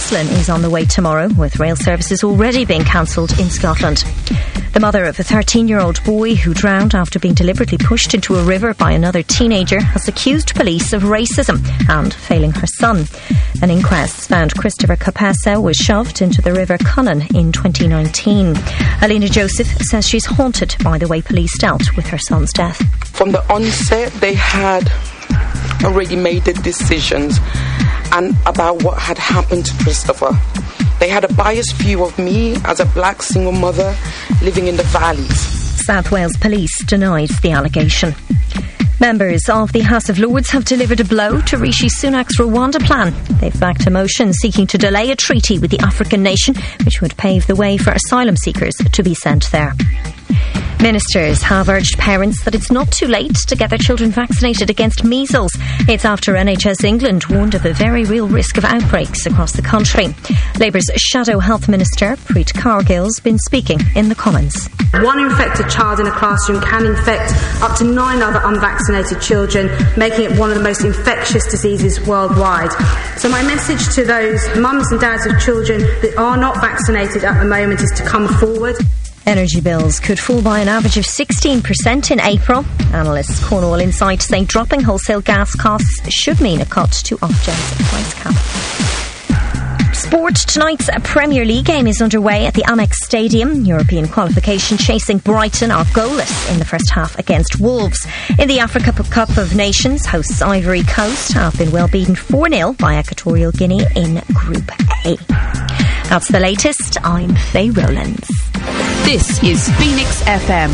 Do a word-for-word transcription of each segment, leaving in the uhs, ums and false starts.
Jocelyn is on the way tomorrow, with rail services already being cancelled in Scotland. The mother of a thirteen-year-old boy who drowned after being deliberately pushed into a river by another teenager has accused police of racism and failing her son. An inquest found Christopher Capessa was shoved into the River Cunnan in twenty nineteen. Alina Joseph says she's haunted by the way police dealt with her son's death. From the onset, they had already made the decisions and about what had happened to Christopher. They had a biased view of me as a black single mother living in the valleys. South Wales Police denies the allegation. Members of the House of Lords have delivered a blow to Rishi Sunak's Rwanda plan. They've backed a motion seeking to delay a treaty with the African nation, which would pave the way for asylum seekers to be sent there. Ministers have urged parents that it's not too late to get their children vaccinated against measles. It's after N H S England warned of a very real risk of outbreaks across the country. Labour's Shadow Health Minister, Preet Cargill's been speaking in the Commons. One infected child in a classroom can infect up to nine other unvaccinated children, making it one of the most infectious diseases worldwide. So my message to those mums and dads of children that are not vaccinated at the moment is to come forward. Energy bills could fall by an average of sixteen percent in April. Analysts Cornwall Insight say dropping wholesale gas costs should mean a cut to Ofgem's price cap. Sport. Tonight's Premier League game is underway at the Amex Stadium. European qualification chasing Brighton are goalless in the first half against Wolves. In the Africa Cup of Nations, hosts Ivory Coast have been well beaten four nil by Equatorial Guinea in Group A. That's the latest. I'm Faye Rowlands. This is Phoenix F M.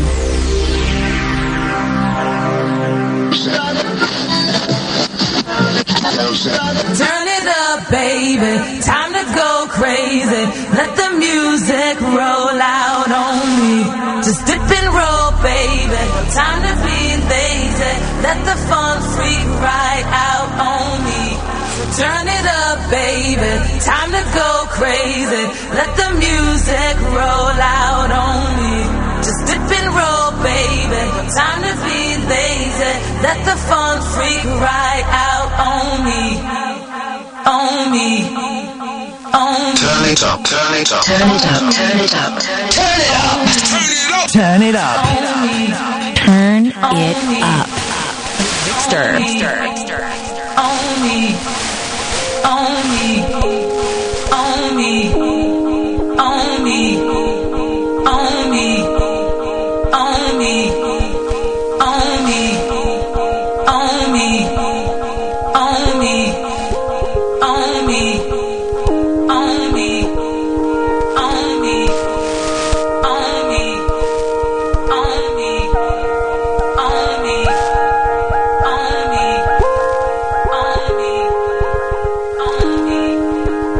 Turn it up, baby. Time to go crazy. Let the music roll out on me. Just dip and roll, baby. Time to be lazy. Let the fun freak right out on me. So turn it up, baby. Time to go crazy. Let the music roll out on me. Just dip and roll, baby. Time to be lazy. Let the fun freak right out on me. On me. On me. Turn it up, turn it up. Turn it up, turn it up. Turn it up. Turn it up. Turn it up. Stir. On me. On me. On me. On me. On me. On me. On me. On me. On me. On me. On me. On me. On me. On me. On me. On me. On me. On me.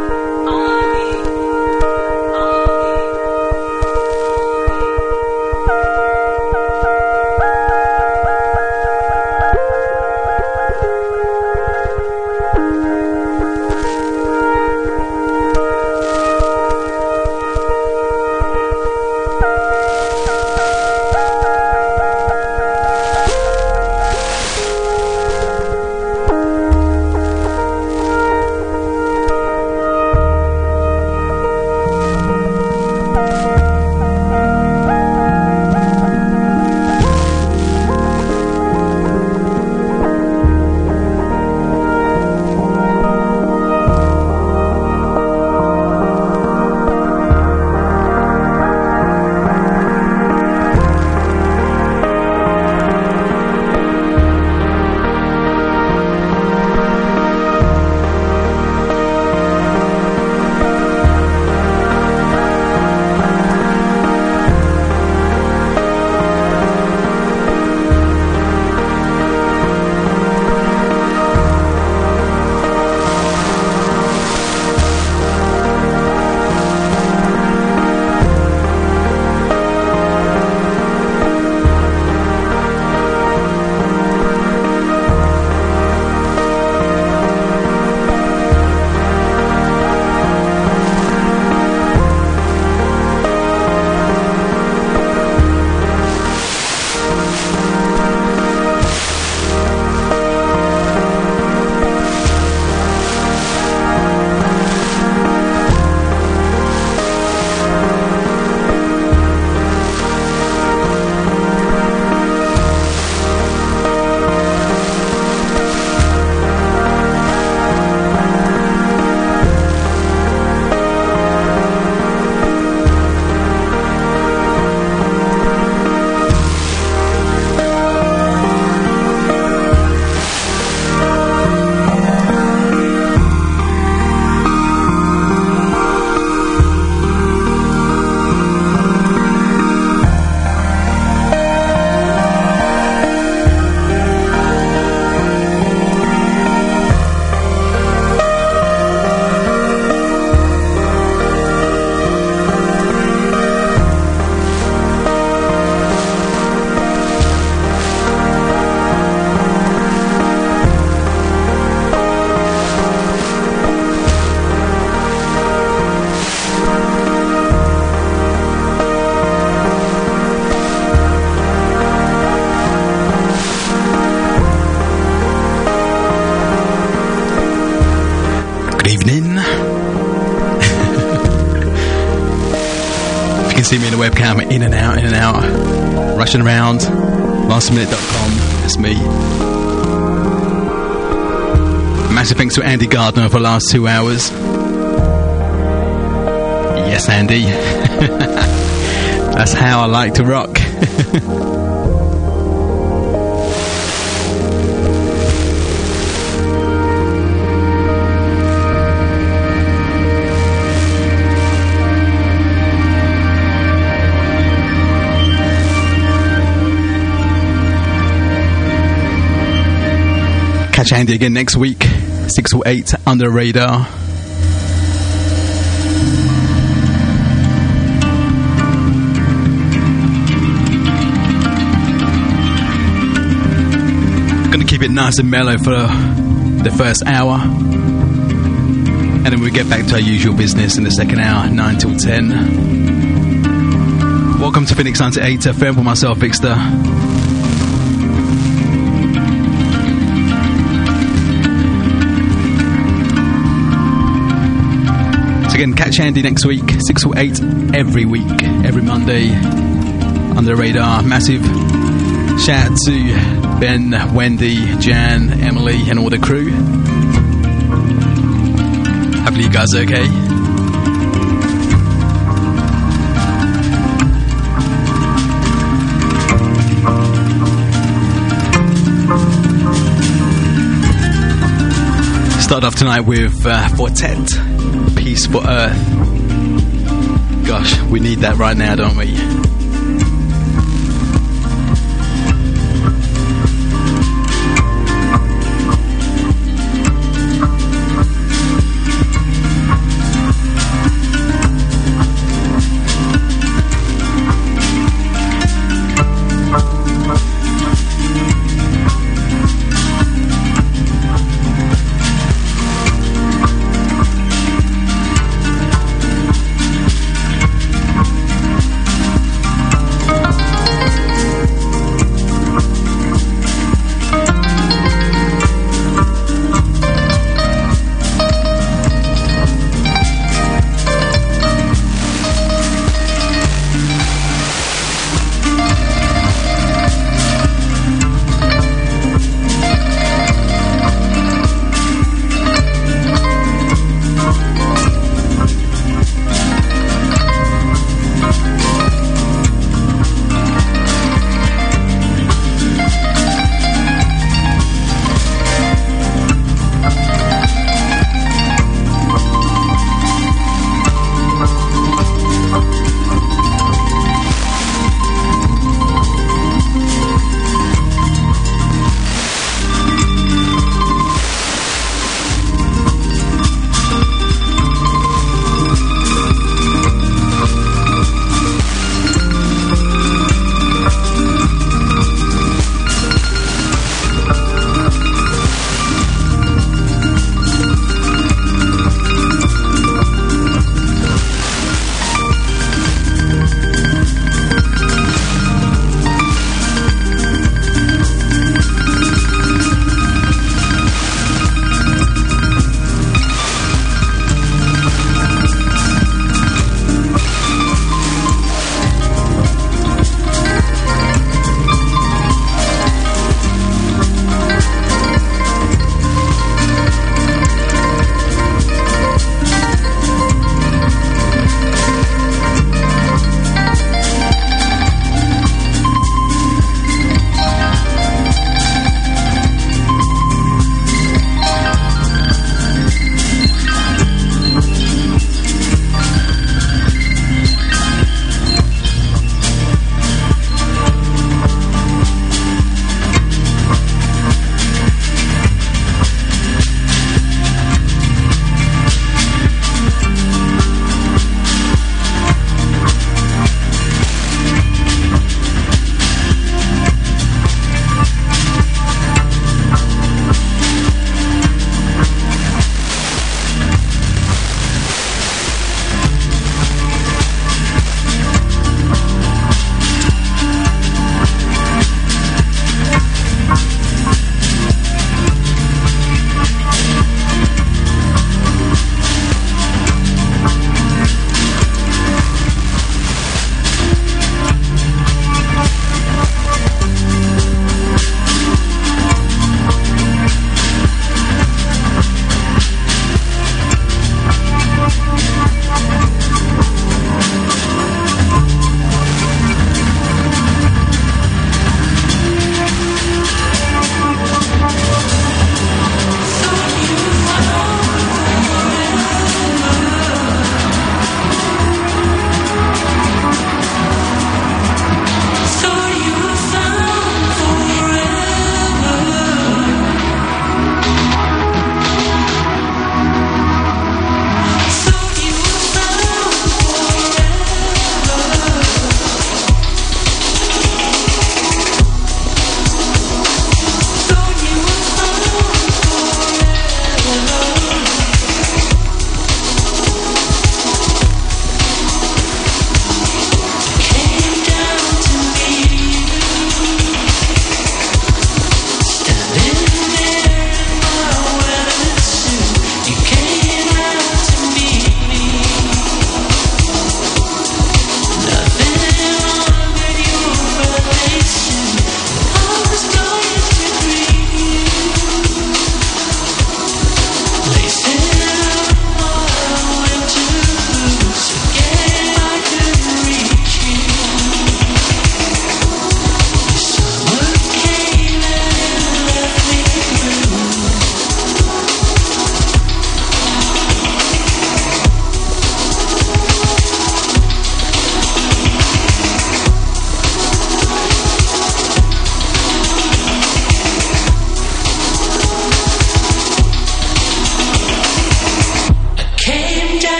You can see me in the webcam, in and out, in and out, rushing around. last minute dot com, that's me. Massive thanks to Andy Gardner for the last two hours. Yes, Andy. That's how I like to rock. Catch Andy again next week, six or eight, under the radar. Gonna keep it nice and mellow for the first hour, and then we'll get back to our usual business in the second hour, nine till ten. Welcome to Phoenix ninety-eight F M for myself, Victor. Again, catch Andy next week, six or eight every week, every Monday, under the radar. Massive shout out to Ben, Wendy, Jan, Emily, and all the crew. Hopefully you guys are okay. Start off tonight with uh, Fortet. Peace for Earth. Gosh, we need that right now, don't we?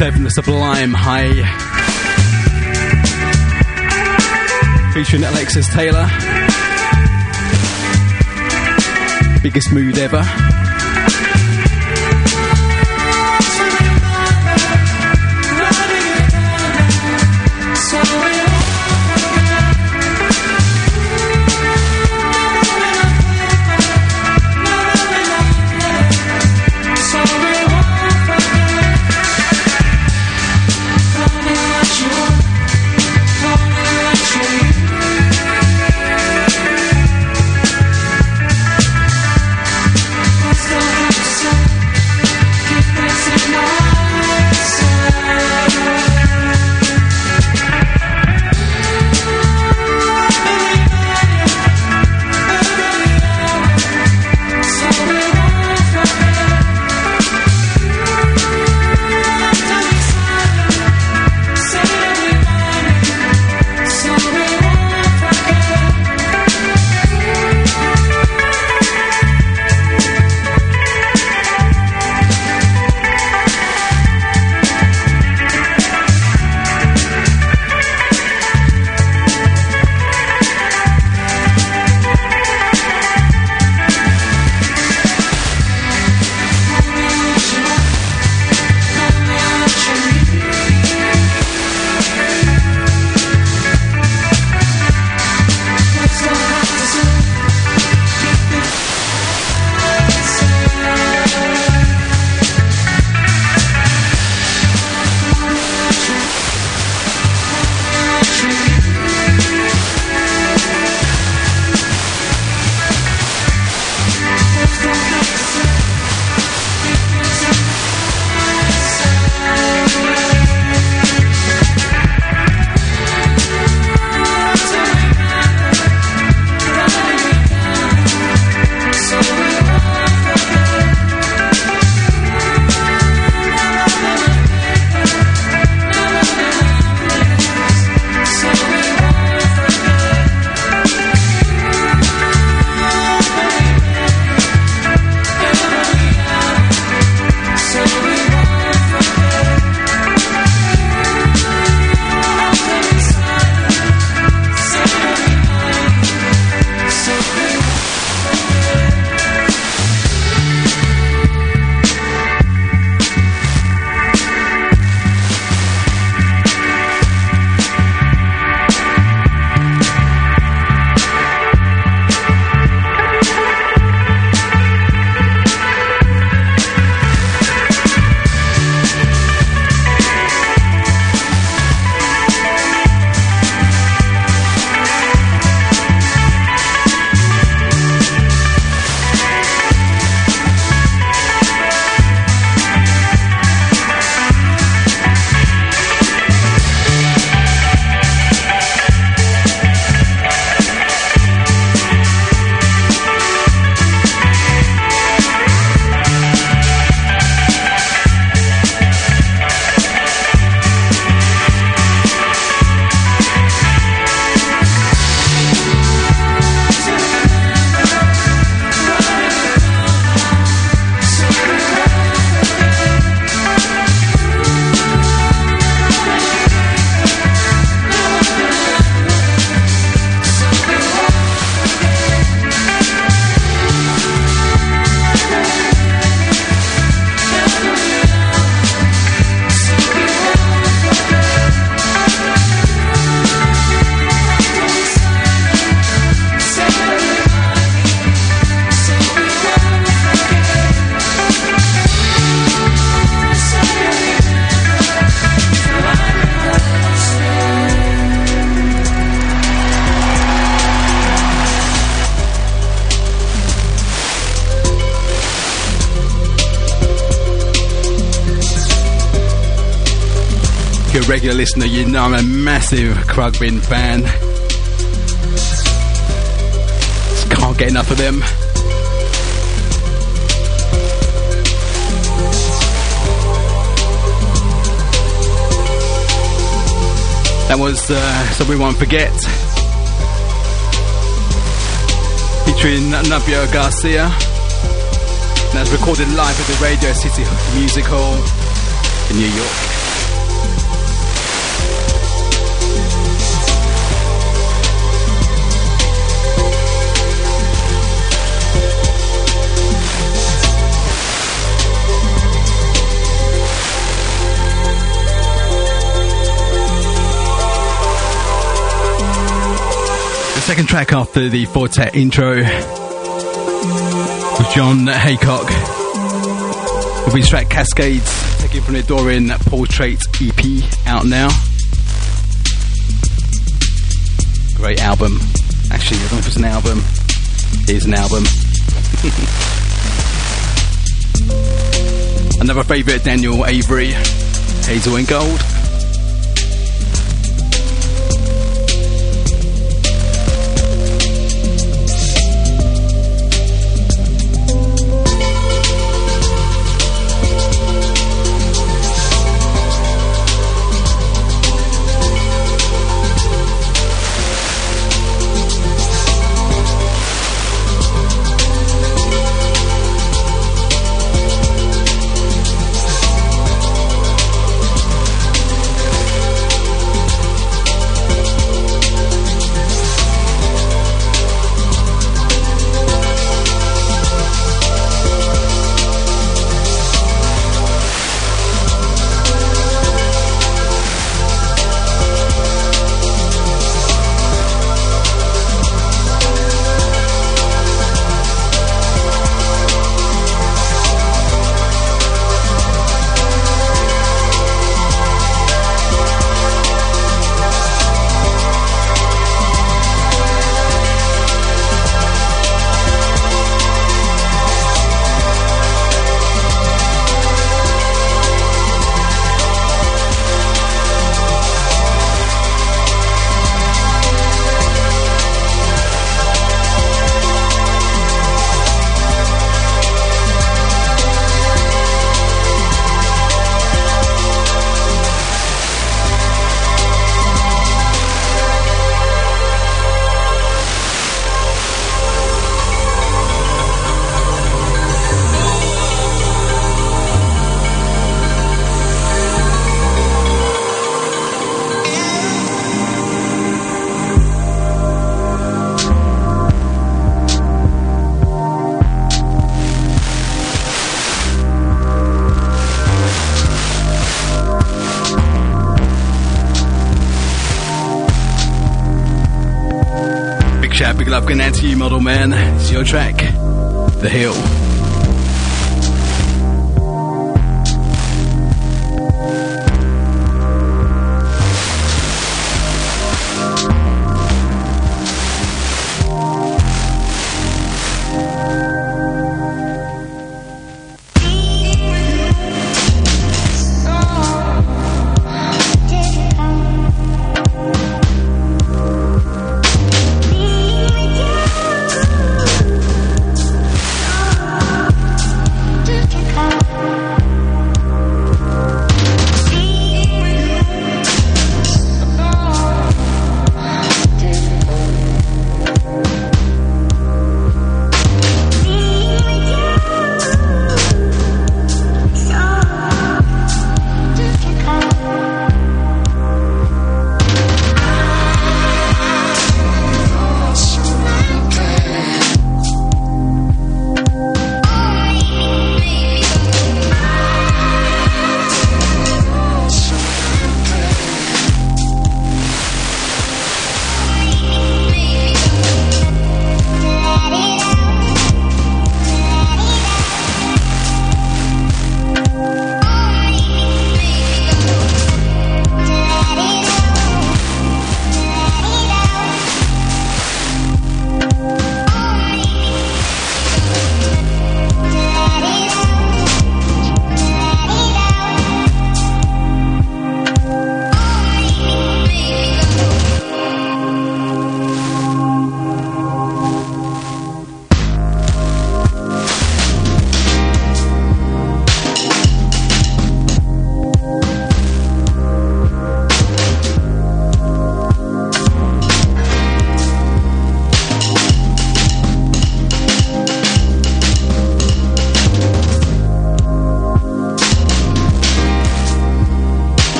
yourself in the Sublime High, featuring Alexis Taylor. Biggest mood ever. you're a regular listener, you know I'm a massive Khruangbin fan. Just can't get enough of them. That was uh, So We Won't Forget, featuring Nubia Garcia. That's recorded live at the Radio City Music Hall in New York. Second track after the Fortet intro with John Haycock. With his track Cascades, taken from the Dorian Portrait E P, out now. Great album. Actually, I don't know if it's an album. It is an album. Another favourite, Daniel Avery, Hazel and Gold. Big love going out to you, Model Man. It's your track, The Hill.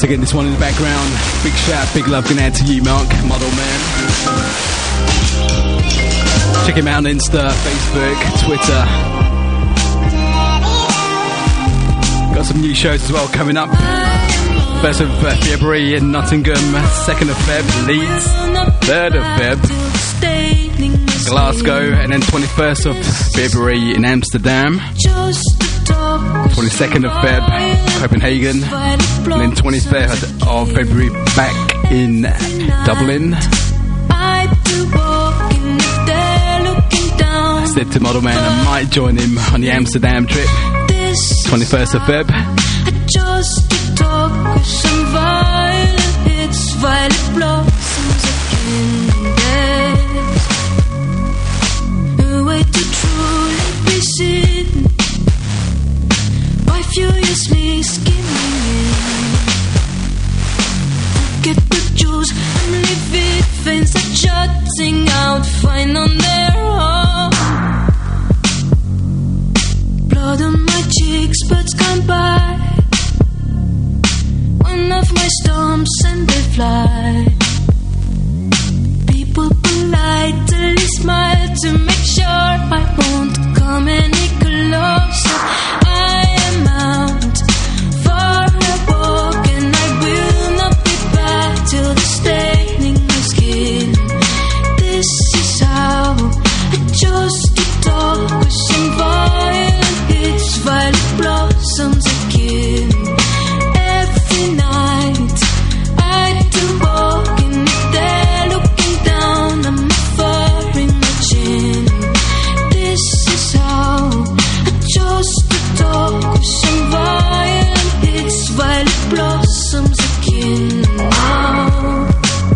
So again, this one in the background. Big shout, big love going out to you, Mark, Model Man. Check him out on Insta, Facebook, Twitter. Got some new shows as well coming up. First of uh, February in Nottingham, second of Feb Leeds, third of Feb Glasgow, and then twenty-first of February in Amsterdam, twenty-second of Feb Copenhagen, and then twenty-third of February back in Dublin. I said to Model Man I might join him on the Amsterdam trip, twenty-first of Feb. Just to talk with some violet, it's violet blossoms again. There's a way to truly be seen by furiously skimming in. Get the juice and livid veins are jutting out fine on their own. Blood on my cheeks, birds come by. One of my storms and they fly. People politely smile to make sure I won't come any closer. I am out for a walk and I will not be back till the staining my skin. This is how I chose to talk with some violent hits, violet blossoms again. Night I do walk in there looking down on my forehead, my chin. This is how I chose to talk with some violent hits, violet blossoms again. Oh,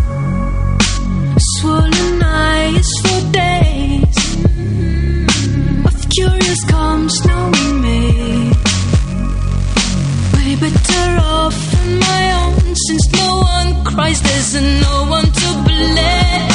swollen eyes for days of curious calms knowing me. Way better off on my own, since no one cries, there's no one to blame.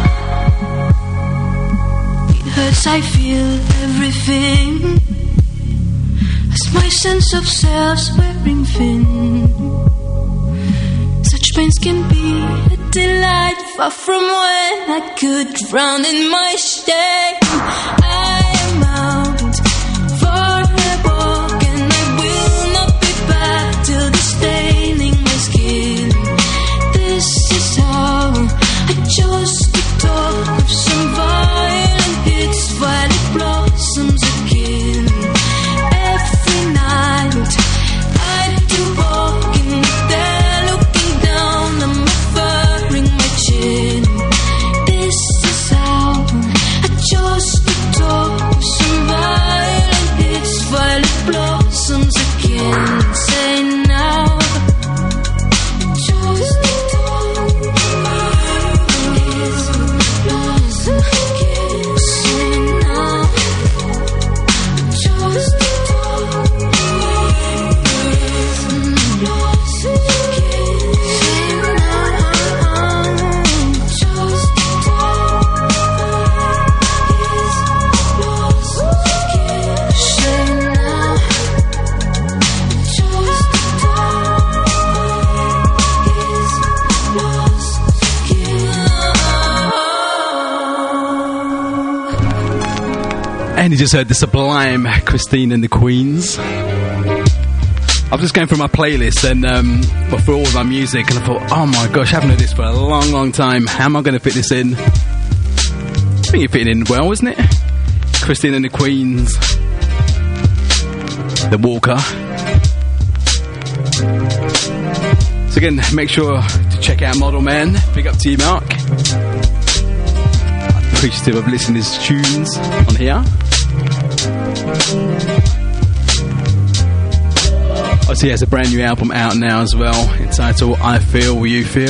It hurts, I feel everything, as my sense of self's wearing thin. Such pains can be a delight, far from when I could drown in my shame. I am out for a walk and I will not be back till the staining my skin. This is how I chose to talk with some violent hits, violet blossoms again. Every night I do walk in there looking down on my fur in my chin. This is how I chose to talk with some violent hits, violet blossoms again. Say now, chose to talk with blossoms again. Say now, chose to talk with blossoms again. Say now, chose to talk with blossoms again. Say now. And you just heard the sublime Christine and the Queens. I'm just going through my playlist and um, for all of my music, and I thought, oh my gosh, I haven't heard this for a long, long time. How am I going to fit this in? I think you're fitting in well, isn't it? Christine and the Queens, The Walker. So again, make sure to check out Model Man. Big up to you, Mark. I'm appreciative of listening to his tunes on here. Obviously, he has a brand new album out now as well, entitled I Feel You Feel.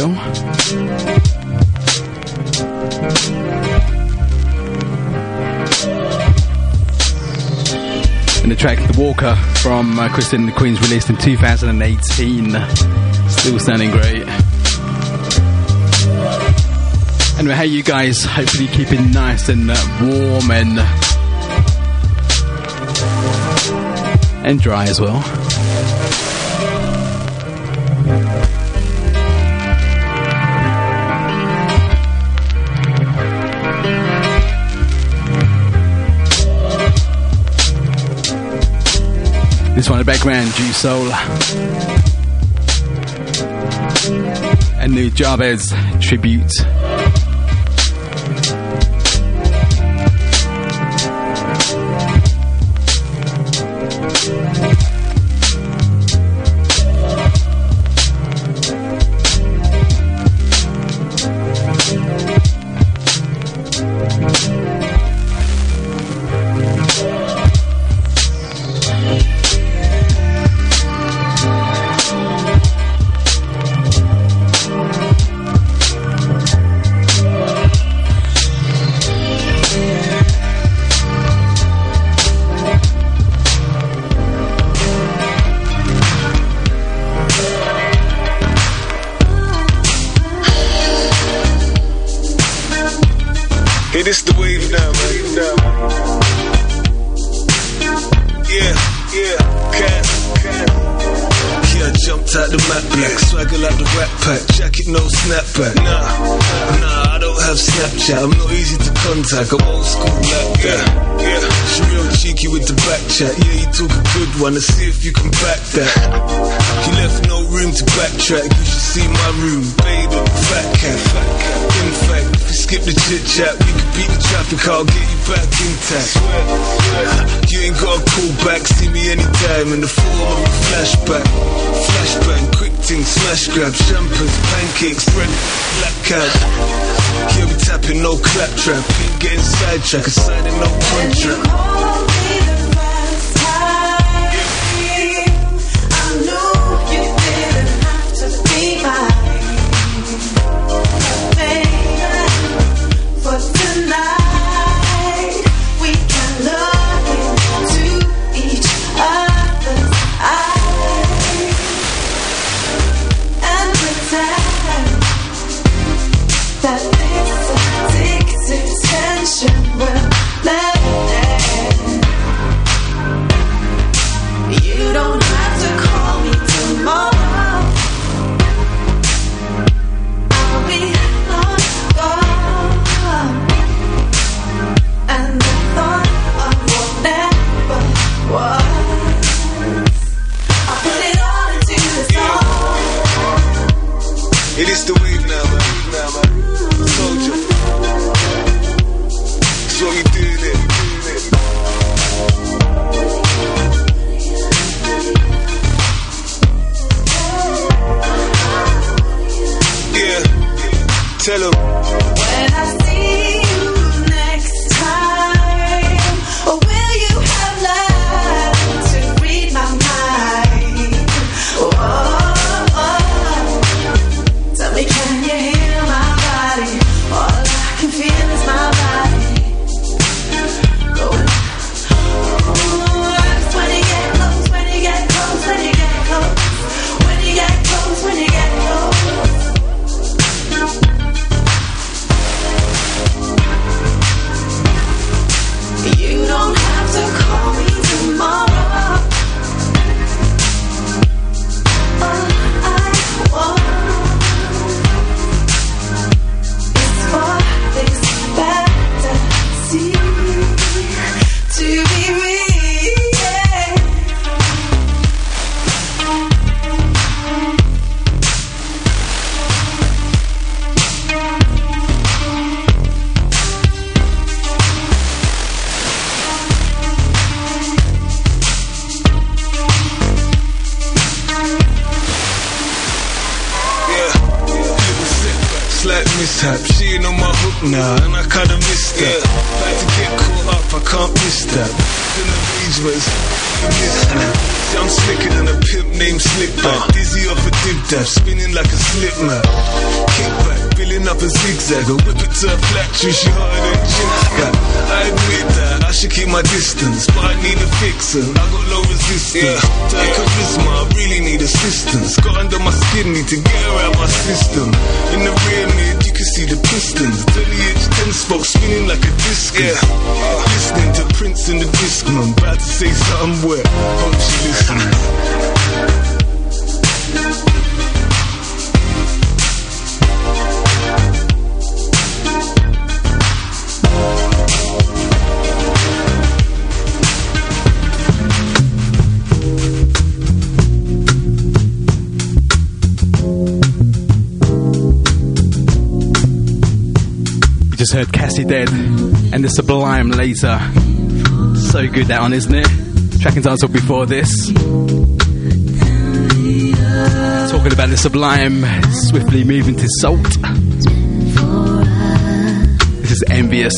And the track The Walker from uh, Christine and the Queens, released in two thousand eighteen. Still sounding great. Anyway, how you guys? Hopefully keeping nice and uh, warm and and dry as well. This one in the background, G-Soul. And new Jabez tribute. This the wave now, man. Yeah, yeah, cat, cat. Yeah, I jumped out the map black, swagger like the Rat Pack, jacket no snapback. Nah, nah, I don't have Snapchat, I'm not easy to contact, I'm old school like that. Yeah, she real cheeky with the back chat. Yeah, you took a good one, let's see if you can back that. You left no room to backtrack, you should see my room, baby, fat cat, fat cat. In fact, if you skip the chit chat, we could beat the traffic, I'll get you back intact. You ain't gotta call back, see me anytime in the form of a flashback. Flashbang, quick thing, smash grab, champers, pancakes, bread, black cat. Yeah, we tapping, no claptrap, ain't getting sidetracked, signing no contract. It is the wave now, man. Now, man. I told you. That's what we do there. Yeah. Tell him. When I see you next time, or will you have learned to read my mind? Oh. Can you hear my body? All I can feel is my body going. Ooh, that's when you get close, when you get close, when you get close, when you get close, when you get close. You don't have to call me tomorrow. All I want to be real, yeah. Slight mishap, she ain't on my hook now, and I kinda missed that. Yeah. Like to get caught up, I can't miss that. In the arrangements, see, I'm slicker than a pimp named Slickback. Dizzy off a dib dash, spinning like a slip mat. Kickback, filling up a zigzag, I whip it to a flat tree, she harder than Jim. I admit that, I should keep my distance, but I need a fixer, I got low resistance. Yeah. Take charisma, I really need assistance. Got under my skin, need to get her out my system. In the rear mid, you can see the pistons. thirty inch ten spoke spinning like a disc. Yeah. Uh, listening to Prince and the Discman, about to say something wet. Hope she listens. just heard Cassie Dead and the Sublime later. So good that one, isn't it? Track and Dancehall before this. Talking about the Sublime swiftly moving to Salt. This is Envious.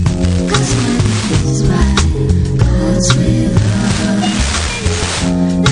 Cause when it's right, God's with us.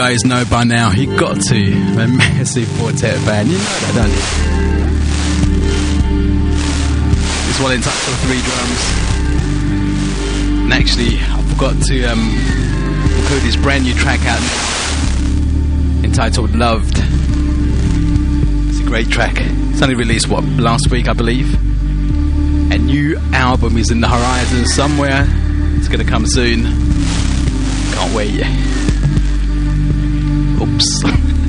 guys know by now. You got to. I'm a massive Quartet fan. You know that, don't you? This one in touch with three drums. And actually, I forgot to um, include this brand new track out now, entitled Loved. It's a great track. It's only released, what, last week, I believe. A new album is in the horizon somewhere. It's going to come soon. Can't wait. Oops.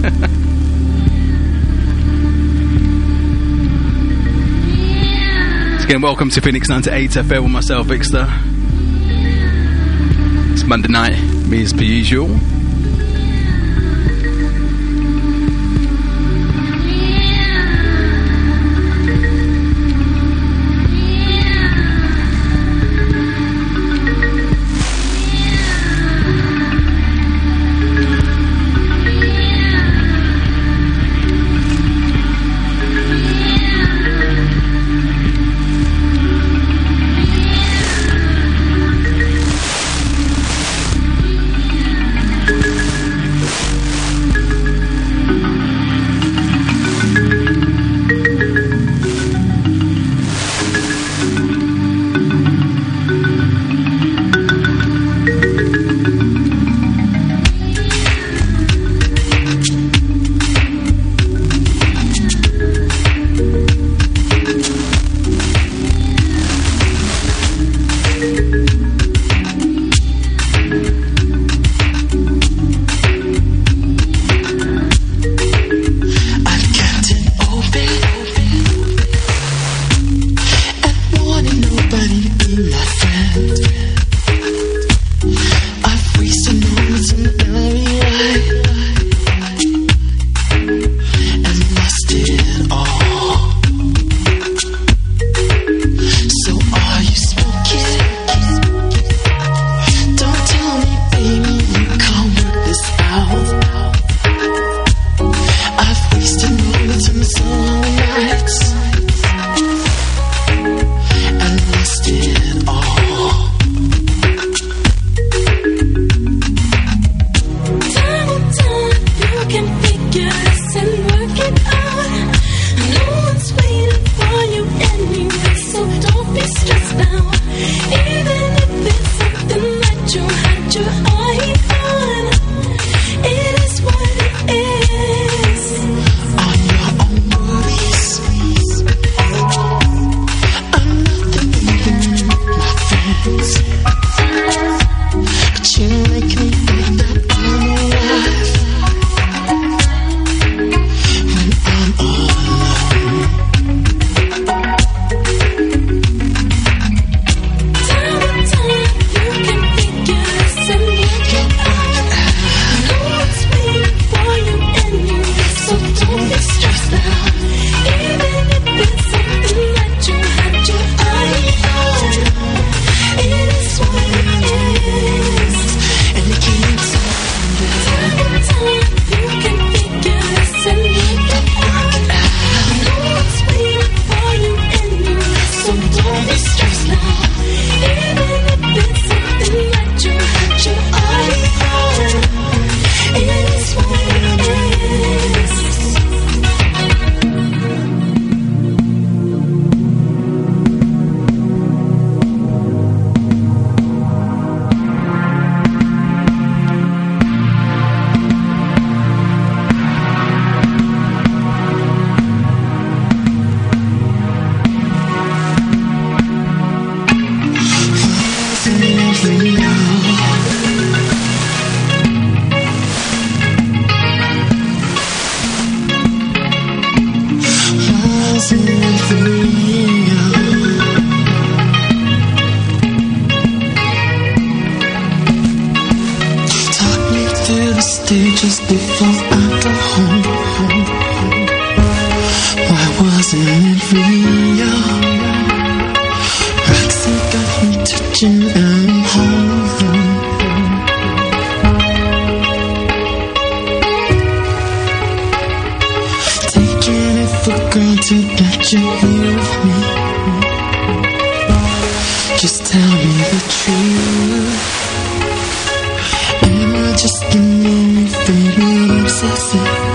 Again, welcome to Phoenix ninety-eight F M with myself, Victor. It's Monday night, me as per usual. Just before I go home, why wasn't it real? Roxy got me touching and holding. Taking it for granted that you're here with me. Just tell me the truth. Am I just the only baby, I'm obsessive.